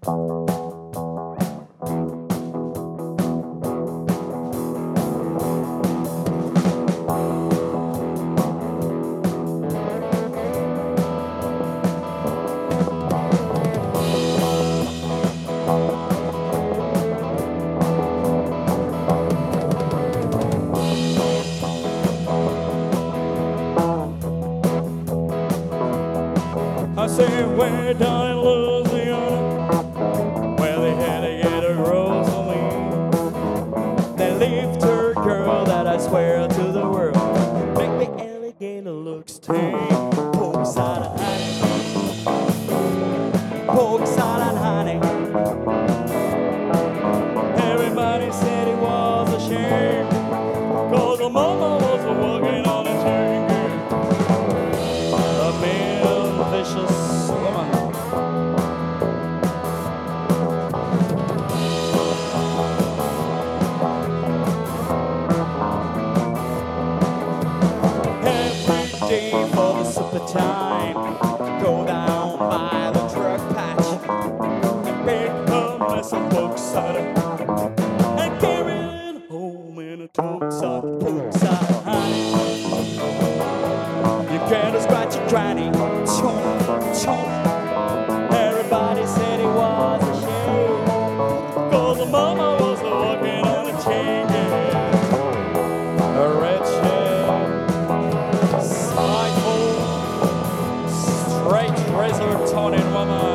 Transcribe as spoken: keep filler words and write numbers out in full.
I say we're down in Louisiana, where they had to get a Rosalie. They left her girl that I swear to the world make the alligator looks tame. Pork side and honey, pork side and honey. Everybody said it was a shame, 'cause her mama was working on a chain. A mean, vicious woman. Every day for the supper time, go down by the truck patch and pick a mess of pork cider and carry it home in a pork side, pork side honey. You can't scratch your granny. Chomp, chomp. Everybody said it was a shame, 'cause the mama was working on a chain. A wretched, spiteful, straight razor-toning woman.